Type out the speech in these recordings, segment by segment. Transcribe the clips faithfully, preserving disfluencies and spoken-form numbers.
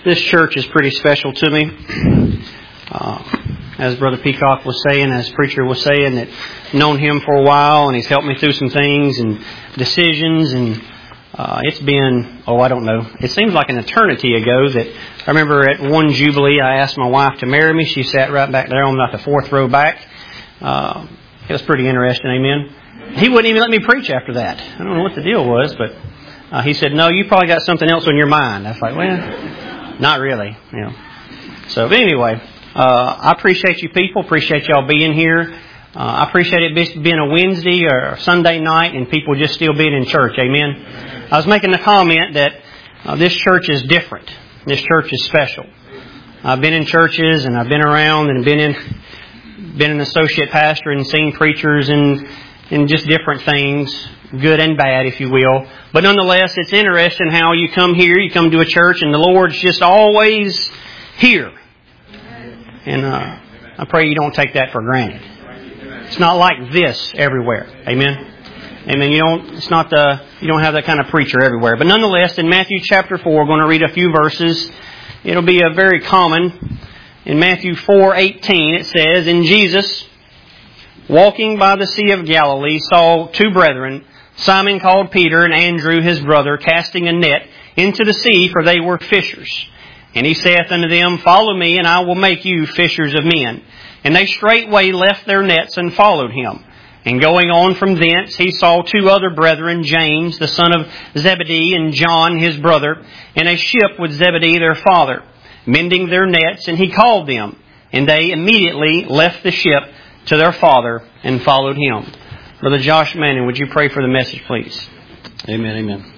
This church is pretty special to me. Uh, as Brother Peacock was saying, as Preacher was saying, that I've known him for a while and he's helped me through some things and decisions, and uh, it's been, oh, I don't know, it seems like an eternity ago that I remember at one Jubilee I asked my wife to marry me. She sat right back there on like the fourth row back. Uh, it was pretty interesting, amen. He wouldn't even let me preach after that. I don't know what the deal was, but uh, he said, no, you probably got something else on your mind. I was like, well, not really, you know. So anyway, uh, I appreciate you people, appreciate y'all being here. Uh, I appreciate it being a Wednesday or a Sunday night and people just still being in church, amen. I was making the comment that uh, this church is different. This church is special. I've been in churches and I've been around and been in been an associate pastor and seen preachers and, and just different things, good and bad, if you will. But nonetheless, it's interesting how you come here, you come to a church, and the Lord's just always here. And uh, I pray you don't take that for granted. It's not like this everywhere. Amen? Amen. You don't, it's not the, you don't have that kind of preacher everywhere. But nonetheless, in Matthew chapter four, we're going to read a few verses. It'll be a very common. In Matthew four eighteen, it says, "And Jesus, walking by the Sea of Galilee, saw two brethren, Simon called Peter and Andrew his brother, casting a net into the sea, for they were fishers. And he saith unto them, Follow me, and I will make you fishers of men. And they straightway left their nets and followed him. And going on from thence, he saw two other brethren, James, the son of Zebedee, and John his brother, in a ship with Zebedee their father, mending their nets, and he called them. And they immediately left the ship to their father and followed him." Brother Josh Manning, would you pray for the message, please? Amen, amen.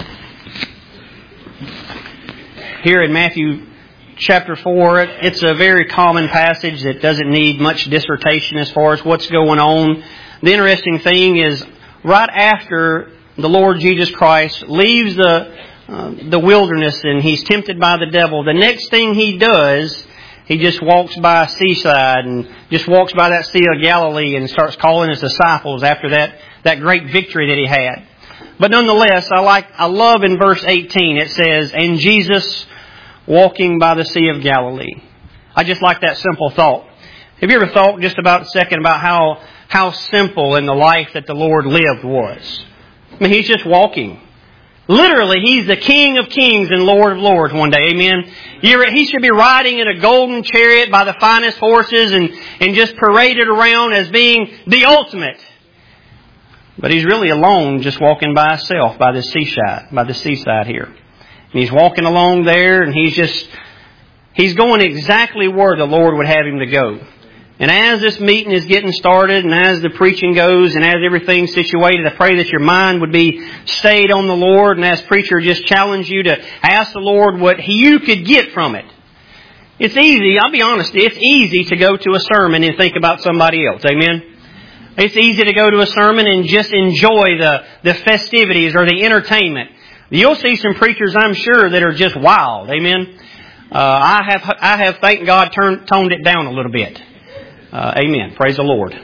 Here in Matthew chapter four, it's a very common passage that doesn't need much dissertation as far as what's going on. The interesting thing is, right after the Lord Jesus Christ leaves the uh, the wilderness and He's tempted by the devil, the next thing He does, He just walks by a seaside and just walks by that Sea of Galilee and starts calling His disciples after that, that great victory that He had. But nonetheless, I like, I love in verse eighteen, it says, "And Jesus walking by the Sea of Galilee." I just like that simple thought. Have you ever thought just about a second about how, how simple in the life that the Lord lived was? I mean, He's just walking. Literally, He's the King of Kings and Lord of Lords one day. Amen. He should be riding in a golden chariot by the finest horses and, and just paraded around as being the ultimate. But He's really alone, just walking by Himself by the seaside, by the seaside here. And He's walking along there, and He's just, He's going exactly where the Lord would have Him to go. And as this meeting is getting started, and as the preaching goes, and as everything's situated, I pray that your mind would be stayed on the Lord, and as preacher, just challenge you to ask the Lord what you could get from it. It's easy, I'll be honest, it's easy to go to a sermon and think about somebody else. Amen? It's easy to go to a sermon and just enjoy the, the festivities or the entertainment. You'll see some preachers, I'm sure, that are just wild. Amen? Uh, I have, I have, thank God, turned, toned it down a little bit. Uh, amen. Praise the Lord.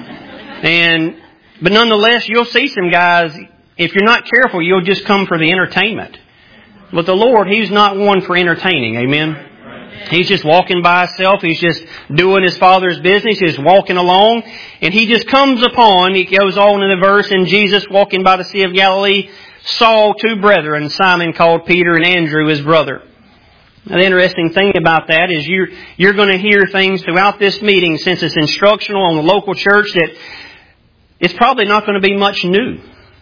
And, but nonetheless, you'll see some guys, if you're not careful, you'll just come for the entertainment. But the Lord, He's not one for entertaining. Amen. He's just walking by Himself. He's just doing His Father's business. He's walking along. And He just comes upon, He goes on in the verse, "And Jesus, walking by the Sea of Galilee, saw two brethren, Simon called Peter and Andrew his brother." Now, the interesting thing about that is you're, you're going to hear things throughout this meeting, since it's instructional on the local church, that it's probably not going to be much new.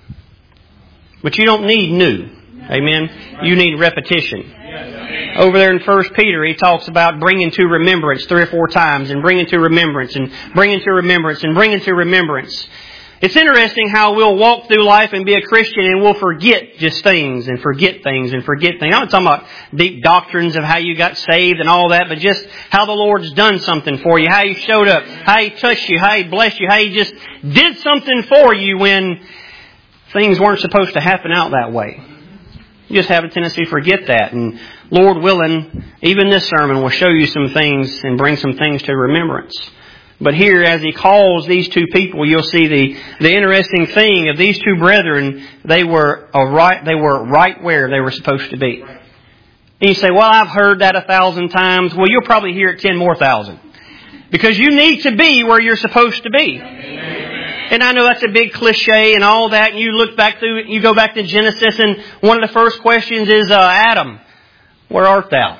But you don't need new. Amen? You need repetition. Over there in First Peter, he talks about bringing to remembrance three or four times, and bringing to remembrance, and bringing to remembrance, and bringing to remembrance. It's interesting how we'll walk through life and be a Christian and we'll forget just things and forget things and forget things. I'm not talking about deep doctrines of how you got saved and all that, but just how the Lord's done something for you, how He showed up, how He touched you, how He blessed you, how He just did something for you when things weren't supposed to happen out that way. You just have a tendency to forget that. And Lord willing, even this sermon will show you some things and bring some things to remembrance. But here, as He calls these two people, you'll see the, the interesting thing of these two brethren. They were a right, they were right where they were supposed to be. And you say, well, I've heard that a thousand times. Well, you'll probably hear it ten more thousand. Because you need to be where you're supposed to be. And I know that's a big cliche and all that. And you look back through, you go back to Genesis, and one of the first questions is, uh, Adam, where art thou?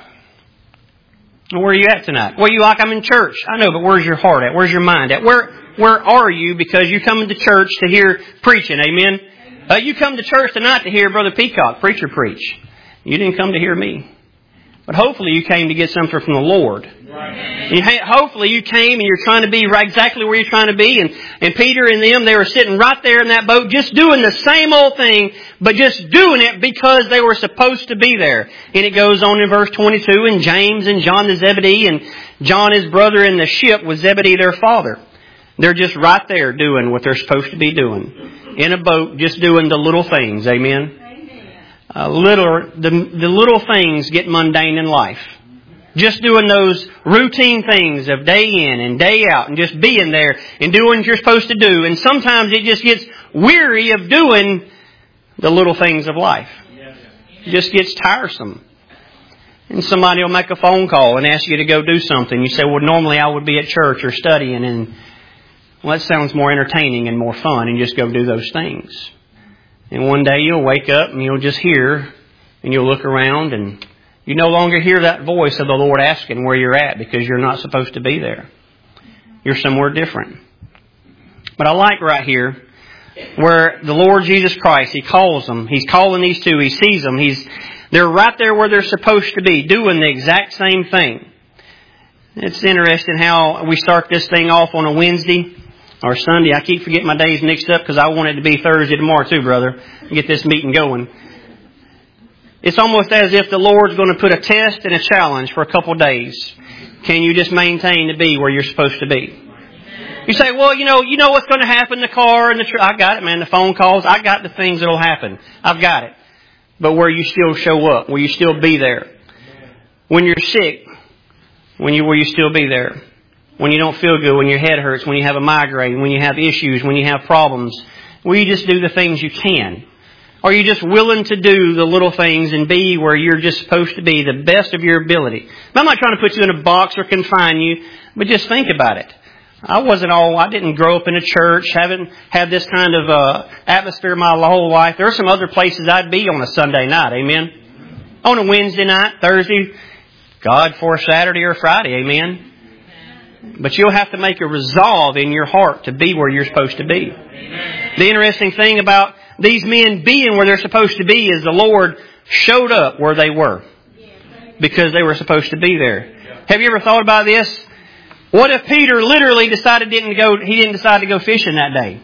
Where are you at tonight? Well, you like, I'm in church. I know, but where's your heart at? Where's your mind at? Where, where are you? Because you come to church to hear preaching. Amen. Uh, you come to church tonight to hear Brother Peacock, preacher, preach. You didn't come to hear me. But hopefully you came to get something from the Lord. Right. You, hopefully you came and you're trying to be right exactly where you're trying to be. And, and Peter and them, they were sitting right there in that boat just doing the same old thing, but just doing it because they were supposed to be there. And it goes on in verse twenty-two, and James and John the Zebedee, and John his brother in the ship with Zebedee their father. They're just right there doing what they're supposed to be doing. In a boat, just doing the little things. Amen. Uh, little, the, the little things get mundane in life. Just doing those routine things of day in and day out and just being there and doing what you're supposed to do. And sometimes it just gets weary of doing the little things of life. It just gets tiresome. And somebody will make a phone call and ask you to go do something. You say, well, normally I would be at church or studying. And well, that sounds more entertaining and more fun, and just go do those things. And one day you'll wake up and you'll just hear, and you'll look around, and you no longer hear that voice of the Lord asking where you're at, because you're not supposed to be there. You're somewhere different. But I like right here where the Lord Jesus Christ, He calls them. He's calling these two. He sees them. He's, they're right there where they're supposed to be, doing the exact same thing. It's interesting how we start this thing off on a Wednesday or Sunday. I keep forgetting my days mixed up because I want it to be Thursday tomorrow too, brother. Get this meeting going. It's almost as if the Lord's going to put a test and a challenge for a couple of days. Can you just maintain to be where you're supposed to be? You say, well, you know, you know what's going to happen in the car and the tr- I got it, man. The phone calls, I got the things that'll happen. I've got it. But where you still show up, will you still be there? When you're sick, when you will you still be there? When you don't feel good, when your head hurts, when you have a migraine, when you have issues, when you have problems, will you just do the things you can? Are you just willing to do the little things and be where you're just supposed to be, the best of your ability? I'm not trying to put you in a box or confine you, but just think about it. I wasn't all, I didn't grow up in a church, haven't had this kind of uh, atmosphere my whole life. There are some other places I'd be on a Sunday night, amen? On a Wednesday night, Thursday, God, for Saturday or Friday, amen? But you'll have to make a resolve in your heart to be where you're supposed to be. Amen. The interesting thing about these men being where they're supposed to be is the Lord showed up where they were. Because they were supposed to be there. Have you ever thought about this? What if Peter literally decided didn't go, he didn't decide to go fishing that day?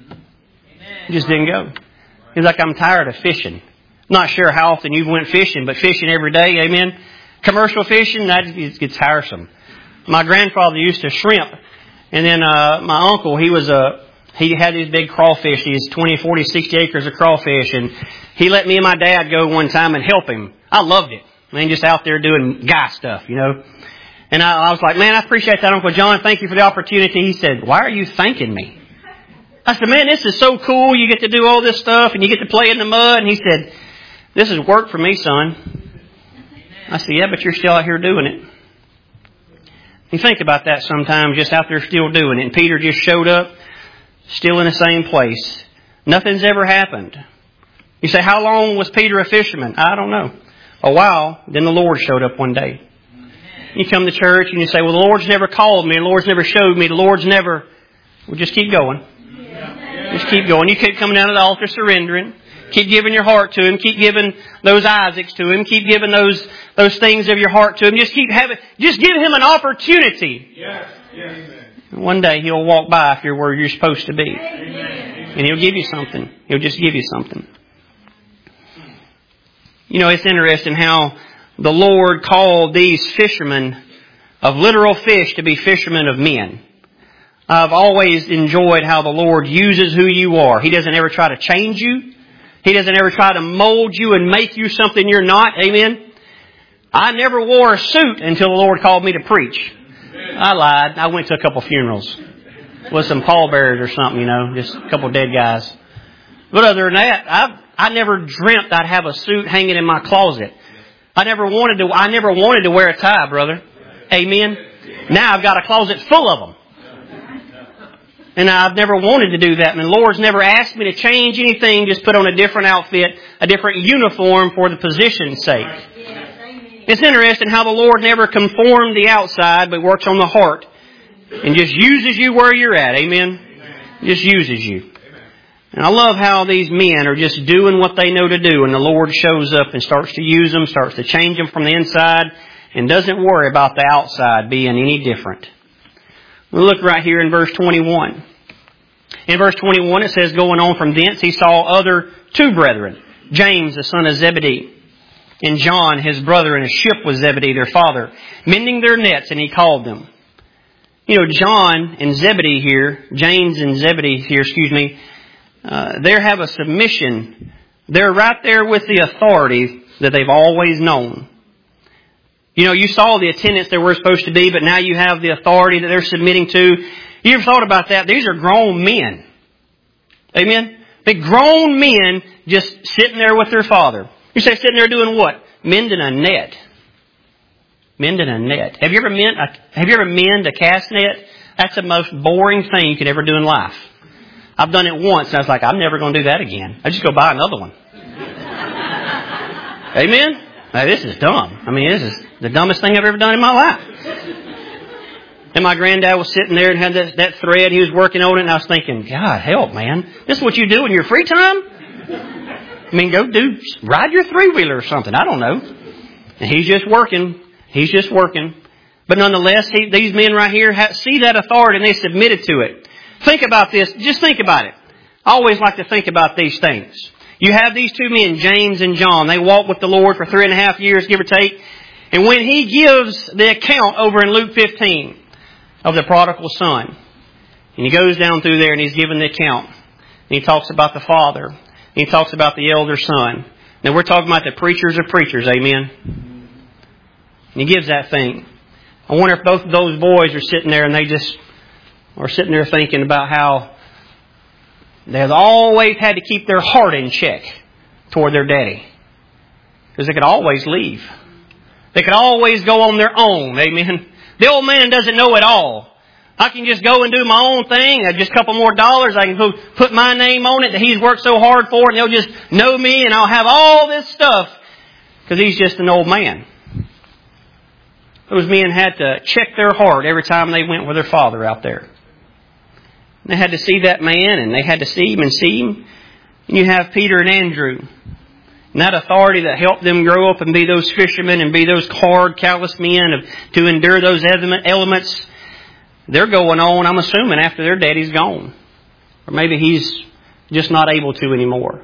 He just didn't go. He's like, I'm tired of fishing. Not sure how often you went fishing, but fishing every day, amen? Commercial fishing, that gets tiresome. My grandfather used to shrimp, and then uh, my uncle, he was a he had these big crawfish, these twenty, forty, sixty acres of crawfish, and he let me and my dad go one time and help him. I loved it. I mean, just out there doing guy stuff, you know. And I, I was like, man, I appreciate that, Uncle John. Thank you for the opportunity. He said, why are you thanking me? I said, man, this is so cool. You get to do all this stuff, and you get to play in the mud. And he said, this is work for me, son. I said, yeah, but you're still out here doing it. You think about that sometimes, just out there still doing it. And Peter just showed up, still in the same place. Nothing's ever happened. You say, how long was Peter a fisherman? I don't know. A while. Then the Lord showed up one day. You come to church and you say, well, the Lord's never called me. The Lord's never showed me. The Lord's never... Well, just keep going. Just keep going. You keep coming down to the altar surrendering. Keep giving your heart to Him. Keep giving those Isaacs to Him. Keep giving those those things of your heart to Him. Just keep having. Just give Him an opportunity. Yes. Yes. One day He'll walk by if you're where you're supposed to be, Amen. And He'll give you something. He'll just give you something. You know, it's interesting how the Lord called these fishermen of literal fish to be fishermen of men. I've always enjoyed how the Lord uses who you are. He doesn't ever try to change you. He doesn't ever try to mold you and make you something you're not. Amen. I never wore a suit until the Lord called me to preach. I lied. I went to a couple funerals with some pallbearers or something, you know, just a couple dead guys. But other than that, I I never dreamt I'd have a suit hanging in my closet. I never wanted to, I never wanted to wear a tie, brother. Amen. Now I've got a closet full of them. And I've never wanted to do that. And the Lord's never asked me to change anything, just put on a different outfit, a different uniform for the position's sake. It's interesting how the Lord never conformed the outside, but works on the heart. And just uses you where you're at. Amen? Just uses you. And I love how these men are just doing what they know to do, and the Lord shows up and starts to use them, starts to change them from the inside, and doesn't worry about the outside being any different. We look right here in verse twenty-one. In verse twenty-one it says, going on from thence he saw other two brethren, James the son of Zebedee, and John his brother in a ship with Zebedee their father, mending their nets, and he called them. You know, John and Zebedee here, James and Zebedee here, excuse me, uh, they have a submission. They're right there with the authority that they've always known. You know, you saw the attendants that were supposed to be, but now you have the authority that they're submitting to. You ever thought about that? These are grown men. Amen? Big grown men just sitting there with their father. You say sitting there doing what? Mending a net. Mending a net. Have you ever mend a, have you ever mended a cast net? That's the most boring thing you could ever do in life. I've done it once and I was like, I'm never going to do that again. I just go buy another one. Amen? Now, this is dumb. I mean, this is the dumbest thing I've ever done in my life. And my granddad was sitting there and had that, that thread. He was working on it, and I was thinking, God help, man. This is what you do in your free time? I mean, go do, ride your three-wheeler or something. I don't know. And he's just working. He's just working. But nonetheless, he, these men right here have, see that authority and they submitted to it. Think about this. Just think about it. I always like to think about these things. You have these two men, James and John. They walked with the Lord for three and a half years, give or take. And when he gives the account over in Luke fifteen of the prodigal son, and he goes down through there and he's given the account, and he talks about the father, and he talks about the elder son. Now we're talking about the preachers of preachers, amen? And he gives that thing. I wonder if both of those boys are sitting there and they just are sitting there thinking about how they've always had to keep their heart in check toward their daddy. Because they could always leave. They could always go on their own. Amen. The old man doesn't know it all. I can just go and do my own thing. Just a couple more dollars. I can go put my name on it that he's worked so hard for, and they'll just know me and I'll have all this stuff. Because he's just an old man. Those men had to check their heart every time they went with their father out there. They had to see that man, and they had to see him and see him. And you have Peter and Andrew. And that authority that helped them grow up and be those fishermen and be those hard, callous men of, to endure those elements. They're going on, I'm assuming, after their daddy's gone. Or maybe he's just not able to anymore.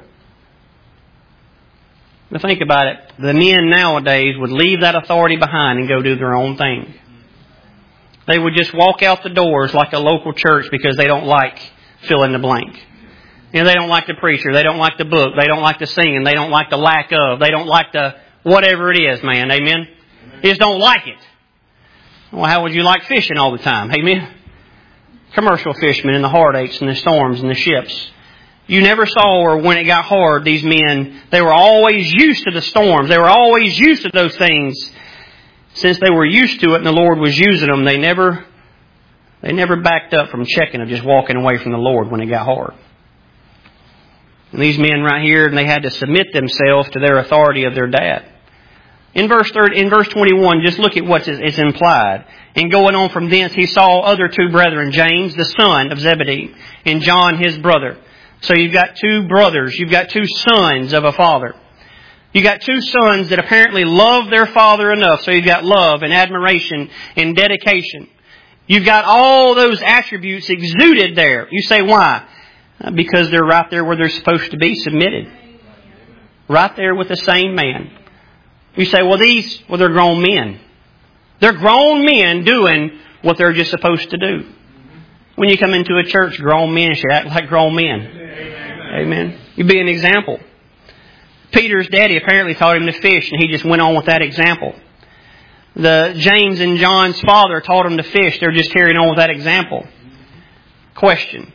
But think about it. The men nowadays would leave that authority behind and go do their own thing. They would just walk out the doors like a local church because they don't like fill in the blank. You know, they don't like the preacher. They don't like the book. They don't like the singing. They don't like the lack of. They don't like the whatever it is, man. Amen? They just don't like it. Well, how would you like fishing all the time? Amen? Commercial fishermen and the heartaches and the storms and the ships. You never saw where when it got hard, these men, they were always used to the storms. They were always used to those things. Since they were used to it and the Lord was using them, they never, they never backed up from checking of just walking away from the Lord when it got hard. And these men right here, they had to submit themselves to their authority of their dad. In verse thirty, in verse twenty-one, just look at what is implied. And going on from thence, he saw other two brethren, James, the son of Zebedee, and John, his brother. So you've got two brothers. You've got two sons of a father. You've got two sons that apparently love their father enough. So you've got love and admiration and dedication. You've got all those attributes exuded there. You say, why? Because they're right there where they're supposed to be, submitted. Right there with the same man. You say, well, these, well, they're grown men. They're grown men doing what they're just supposed to do. When you come into a church, grown men should act like grown men. Amen. Amen. You be an example. Peter's daddy apparently taught him to fish, and he just went on with that example. The James and John's father taught him to fish. They're just carrying on with that example. Question.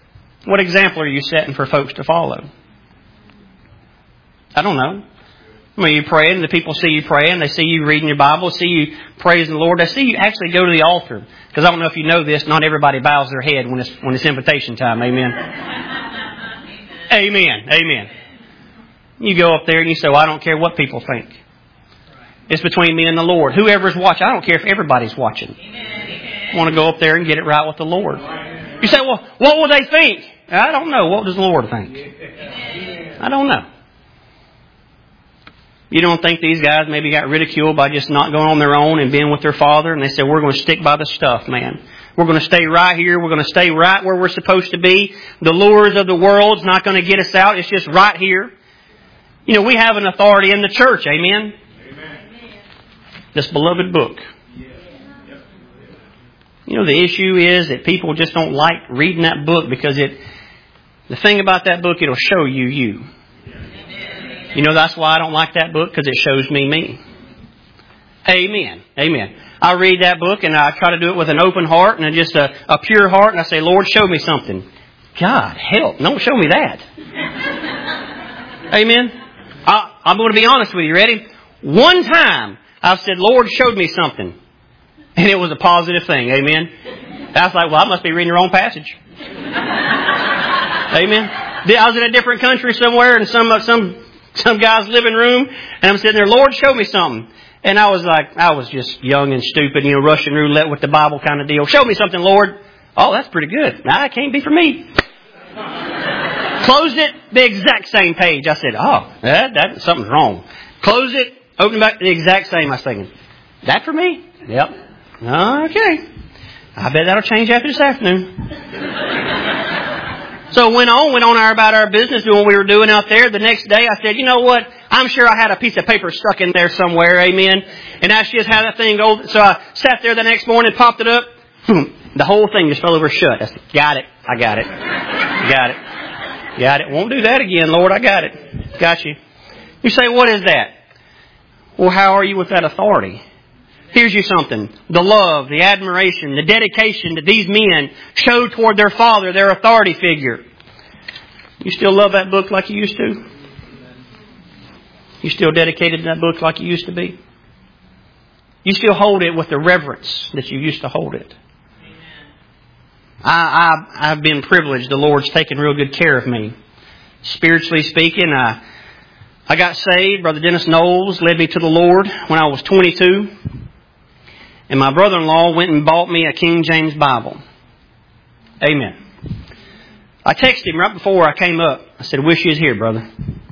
What example are you setting for folks to follow? I don't know. I mean, you praying, and the people see you praying. They see you reading your Bible, see you praising the Lord. They see you actually go to the altar. Because I don't know if you know this, not everybody bows their head when it's when it's invitation time. Amen. Amen. Amen. You go up there and you say, well, I don't care what people think. It's between me and the Lord. Whoever's watching, I don't care if everybody's watching. I want to go up there and get it right with the Lord. You say, well, what will they think? I don't know. What does the Lord think? I don't know. You don't think these guys maybe got ridiculed by just not going on their own and being with their Father? And they said, we're going to stick by the stuff, man. We're going to stay right here. We're going to stay right where we're supposed to be. The lures of the world's not going to get us out. It's just right here. You know, we have an authority in the church. Amen? Amen. This beloved book. You know, the issue is that people just don't like reading that book because it, the thing about that book, it'll show you you. You know, that's why I don't like that book, because it shows me me. Amen. Amen. I read that book and I try to do it with an open heart and just a, a pure heart, and I say, Lord, show me something. God, help. Don't show me that. Amen. I, I'm going to be honest with you. Ready? One time I've said, Lord, showed me something. And it was a positive thing. Amen. I was like, well, I must be reading the wrong passage. Amen. I was in a different country somewhere in some, some, some guy's living room, and I'm sitting there, Lord, show me something. And I was like, I was just young and stupid, you know, Russian roulette with the Bible kind of deal. Show me something, Lord. Oh, that's pretty good. Nah, it can't be for me. Closed it, the exact same page. I said, oh, that, that something's wrong. Closed it, opened it back, the exact same. I was thinking, that for me? Yep. Okay. I bet that'll change after this afternoon. So went on, went on our, about our business, doing what we were doing out there. The next day I said, you know what? I'm sure I had a piece of paper stuck in there somewhere, amen. And I just had that thing go. So I sat there the next morning, popped it up. The whole thing just fell over shut. I said, got it. I got it. Got it. Got it. Won't do that again, Lord. I got it. Got you. You say, what is that? Well, how are you with that authority? Here's you something. The love, the admiration, the dedication that these men showed toward their father, their authority figure. You still love that book like you used to? You still dedicated to that book like you used to be? You still hold it with the reverence that you used to hold it? I, I, I've been privileged. The Lord's taken real good care of me. Spiritually speaking, I, I got saved. Brother Dennis Knowles led me to the Lord when I was twenty-two. And my brother-in-law went and bought me a King James Bible. Amen. I texted him right before I came up. I said, wish you was here, brother.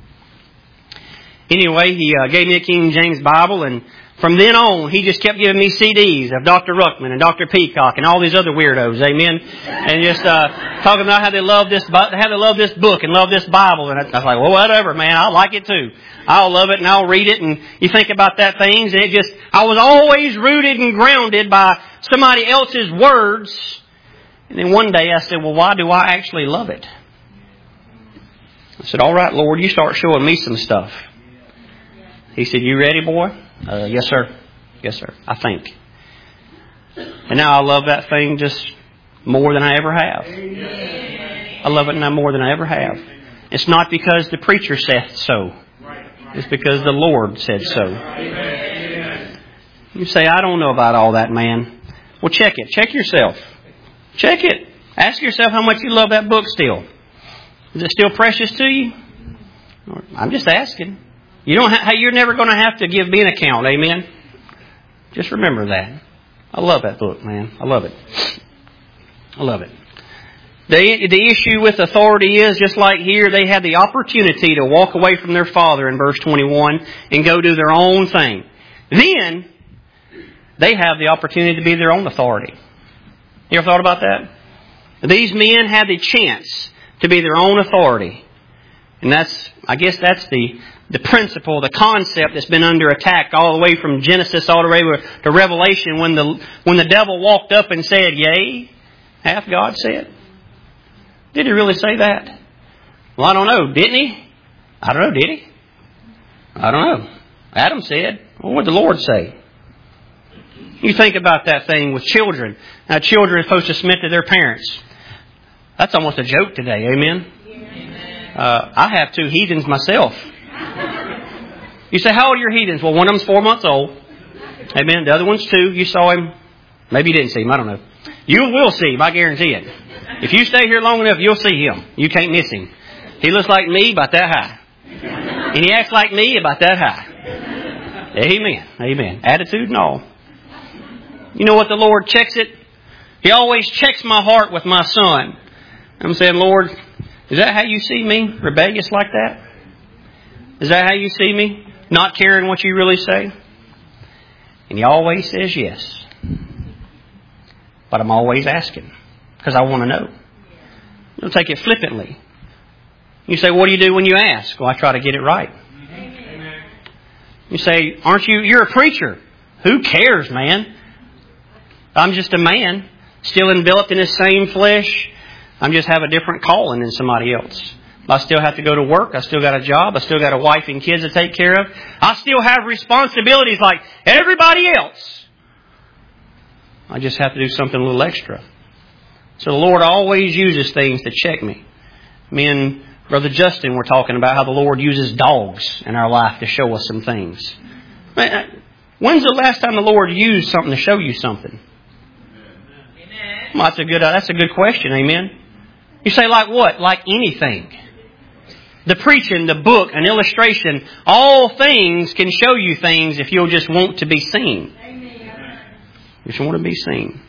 Anyway, he uh, gave me a King James Bible, and from then on, he just kept giving me C Ds of Doctor Ruckman and Doctor Peacock and all these other weirdos. Amen. And just uh, talking about how they love this, how they love this book and love this Bible. And I was like, well, whatever, man. I like it too. I'll love it and I'll read it. And you think about that things, and it just, I was always rooted and grounded by somebody else's words. And then one day I said, well, why do I actually love it? I said, all right, Lord, you start showing me some stuff. He said, you ready, boy? Uh, yes, sir. Yes, sir. I think. And now I love that thing just more than I ever have. I love it now more than I ever have. It's not because the preacher said so. It's because the Lord said so. You say, I don't know about all that, man. Well, check it. Check yourself. Check it. Ask yourself how much you love that book still. Is it still precious to you? I'm just asking. You don't. Ha- you're never going to have to give me an account. Amen. Just remember that. I love that book, man. I love it. I love it. The, the issue with authority is, just like here, they had the opportunity to walk away from their father in verse twenty-one and go do their own thing. Then, they have the opportunity to be their own authority. You ever thought about that? These men had the chance to be their own authority. And that's, I guess that's the, the principle, the concept that's been under attack all the way from Genesis all the way to Revelation, when the, when the devil walked up and said, yea, hath God said? Did he really say that? Well, I don't know. Didn't he? I don't know. Did he? I don't know. Adam said. Well, what did the Lord say? You think about that thing with children. Now, children are supposed to submit to their parents. That's almost a joke today. Amen? Uh, I have two heathens myself. You say, how old are your heathens? Well, one of them's four months old. Amen. The other one's two. You saw him. Maybe you didn't see him. I don't know. You will see him. I guarantee it. If you stay here long enough, you'll see him. You can't miss him. He looks like me about that high. And he acts like me about that high. Amen. Amen. Attitude and all. You know what the Lord checks it? He always checks my heart with my son. I'm saying, Lord, is that how you see me? Rebellious like that? Is that how you see me? Not caring what you really say? And He always says yes. But I'm always asking. Because I want to know. Don't take it flippantly. You say, what do you do when you ask? Well, I try to get it right. Amen. You say, aren't you, you're a preacher. Who cares, man? I'm just a man, still enveloped in this same flesh. I just have a different calling than somebody else. I still have to go to work. I still got a job. I still got a wife and kids to take care of. I still have responsibilities like everybody else. I just have to do something a little extra. So the Lord always uses things to check me. Me and Brother Justin were talking about how the Lord uses dogs in our life to show us some things. When's the last time the Lord used something to show you something? Well, that's a good, that's a good question. Amen. You say, like what? Like anything. The preaching, the book, an illustration, all things can show you things if you'll just want to be seen. You just want to be seen.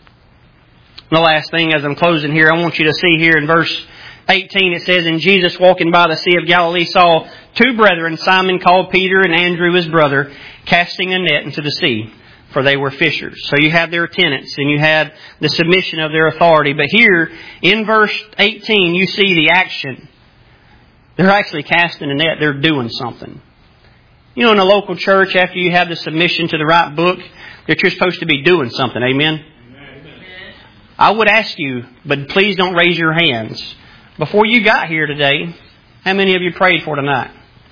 The last thing as I'm closing here, I want you to see here in verse eighteen, it says, and Jesus walking by the Sea of Galilee saw two brethren, Simon called Peter and Andrew his brother, casting a net into the sea, for they were fishers. So you have their attendance and you had the submission of their authority. But here in verse eighteen, you see the action. They're actually casting a net. They're doing something. You know, in a local church, after you have the submission to the right book, that you're supposed to be doing something. Amen? Amen. I would ask you, but please don't raise your hands. Before you got here today, how many of you prayed for tonight?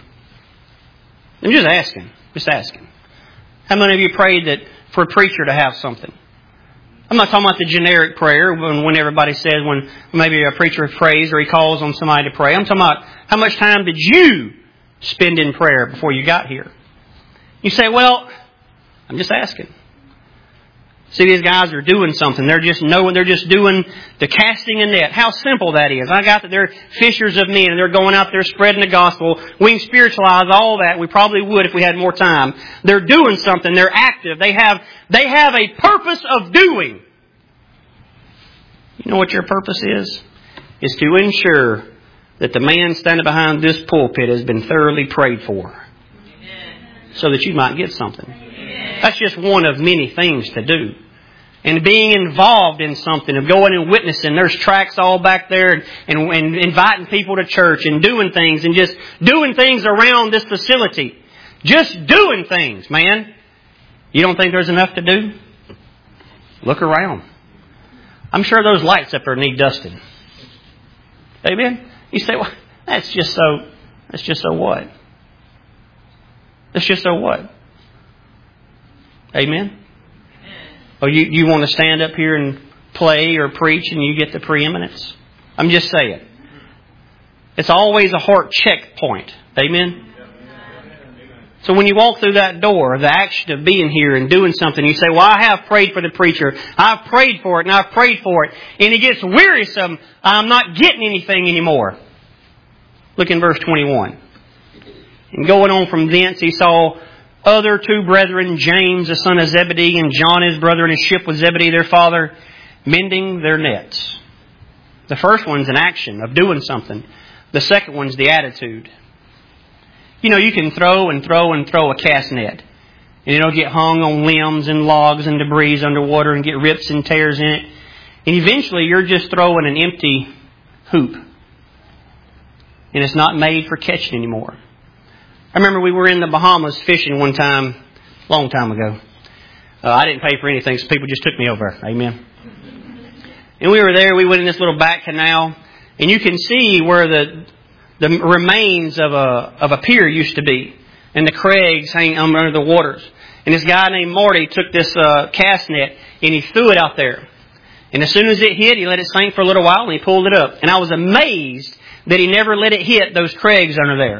I'm just asking. Just asking. How many of you prayed that for a preacher to have something? I'm not talking about the generic prayer when, when everybody says, when maybe a preacher prays or he calls on somebody to pray. I'm talking about how much time did you spend in prayer before you got here? You say, well, I'm just asking. See, these guys are doing something. They're just knowing, they're just doing the casting a net. How simple that is. I got that they're fishers of men and they're going out there spreading the gospel. We can spiritualize all that. We probably would if we had more time. They're doing something. They're active. They have, they have a purpose of doing. You know what your purpose is? Is to ensure that the man standing behind this pulpit has been thoroughly prayed for. So that you might get something. That's just one of many things to do. And being involved in something, of going and witnessing. There's tracts all back there and, and, and inviting people to church and doing things and just doing things around this facility. Just doing things, man. You don't think there's enough to do? Look around. I'm sure those lights up there need dusting. Amen? You say, well, that's just so, that's just so what? That's just so what? Amen? Or you, you want to stand up here and play or preach and you get the preeminence? I'm just saying. It's always a heart check point. Amen? So when you walk through that door, the action of being here and doing something, you say, well, I have prayed for the preacher. I've prayed for it and I've prayed for it. And it gets wearisome. I'm not getting anything anymore. Look in verse twenty-one. And going on from thence, he saw other two brethren, James the son of Zebedee and John his brother in a ship with Zebedee their father, mending their nets. The first one's an action of doing something. The second one's the attitude. You know, you can throw and throw and throw a cast net. And it'll get hung on limbs and logs and debris underwater and get rips and tears in it. And eventually you're just throwing an empty hoop. And it's not made for catching anymore. I remember we were in the Bahamas fishing one time, a long time ago. Uh, I didn't pay for anything, so people just took me over. Amen. And we were there, we went in this little back canal, and you can see where the the remains of a of a pier used to be, and the crags hang under the waters. And this guy named Marty took this uh, cast net, and he threw it out there. And as soon as it hit, he let it sink for a little while, and he pulled it up. And I was amazed that he never let it hit those crags under there.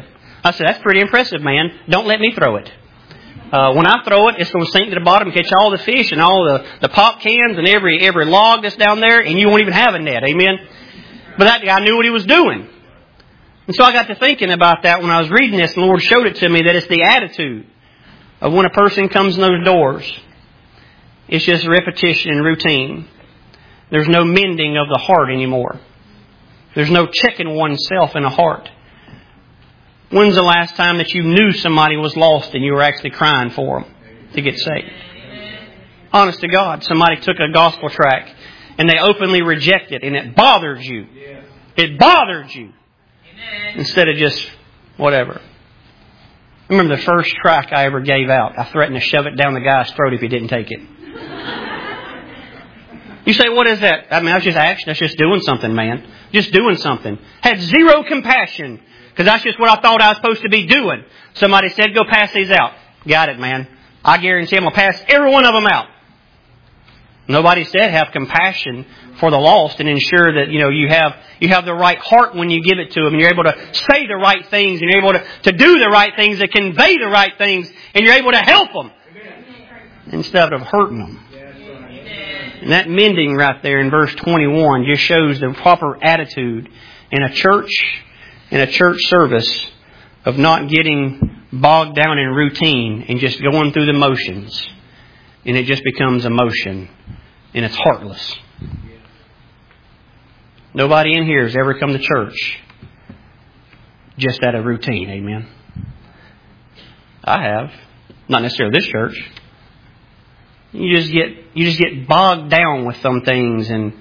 I said, that's pretty impressive, man. Don't let me throw it. Uh, when I throw it, it's going to sink to the bottom and catch all the fish and all the, the pop cans and every every log that's down there, and you won't even have a net. Amen? But that guy knew what he was doing. And so I got to thinking about that when I was reading this, and the Lord showed it to me that it's the attitude of when a person comes in those doors. It's just repetition and routine. There's no mending of the heart anymore. There's no checking oneself in the heart. When's the last time that you knew somebody was lost and you were actually crying for them to get saved? Honest to God, somebody took a gospel tract and they openly rejected it, and it bothers you. It bothers you. Instead of just whatever. I remember the first tract I ever gave out. I threatened to shove it down the guy's throat if he didn't take it. You say, what is that? I mean, that's just action. That's just doing something, man. Just doing something. Had zero compassion. Because that's just what I thought I was supposed to be doing. Somebody said, go pass these out. Got it, man. I guarantee I'm going to pass every one of them out. Nobody said have compassion for the lost and ensure that, you know, you have you have the right heart when you give it to them. And you're able to say the right things. And you're able to, to do the right things, to convey the right things. And you're able to help them. Instead of hurting them. And that mending right there in verse twenty-one just shows the proper attitude in a church, in a church service, of not getting bogged down in routine and just going through the motions. And it just becomes emotion. And it's heartless. Nobody in here has ever come to church just out of routine. Amen. I have. Not necessarily this church. You just get you just get bogged down with some things, and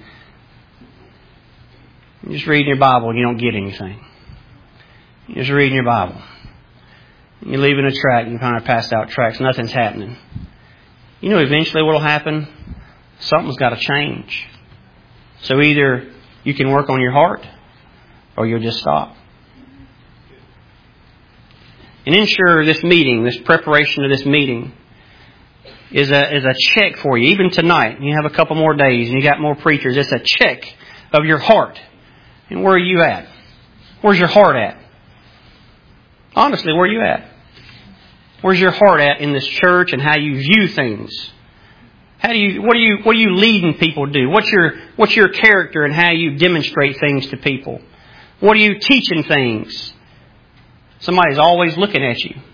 you just read your Bible and you don't get anything. You just reading your Bible. You're leaving a tract and you kind of pass out tracts. Nothing's happening. You know eventually what will happen? Something's got to change. So either you can work on your heart or you'll just stop. And ensure this meeting, this preparation of this meeting, is a is a check for you. Even tonight, you have a couple more days and you got more preachers. It's a check of your heart. And where are you at? Where's your heart at? Honestly, where are you at? Where's your heart at in this church and how you view things? How do you what are you what are you leading people to do? What's your what's your character and how you demonstrate things to people? What are you teaching things? Somebody's always looking at you.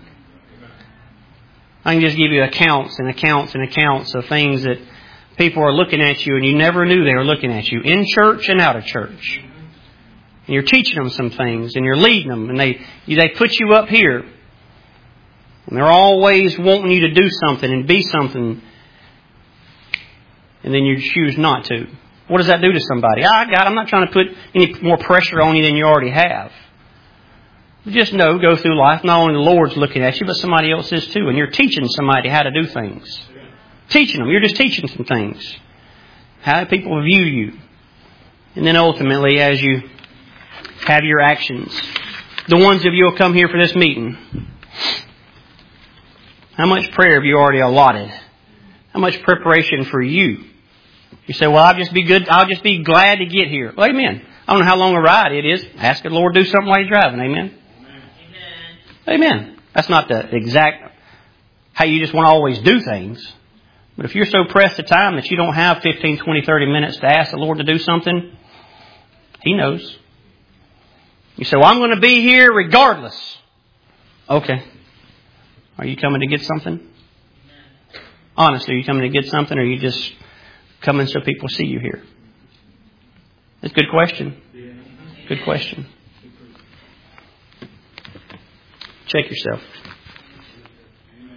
I can just give you accounts and accounts and accounts of things that people are looking at you and you never knew they were looking at you, in church and out of church. And you're teaching them some things and you're leading them, and they they put you up here. And they're always wanting you to do something and be something, and then you choose not to. What does that do to somebody? I got. I'm not trying to put any more pressure on you than you already have. Just know, go through life, not only the Lord's looking at you, but somebody else is too. And you're teaching somebody how to do things. Teaching them. You're just teaching some things. How people view you. And then ultimately, as you have your actions, the ones of you who will come here for this meeting, how much prayer have you already allotted? How much preparation for you? You say, well, I'll just be good. I'll just be glad to get here. Well, amen. I don't know how long a ride it is. Ask the Lord to do something while you're driving. Amen. Amen. That's not the exact how you just want to always do things. But if you're so pressed for time that you don't have fifteen, twenty, thirty minutes to ask the Lord to do something, He knows. You say, well, I'm going to be here regardless. Okay. Are you coming to get something? Honestly, are you coming to get something, or are you just coming so people see you here? That's a good question. Good question. Check yourself.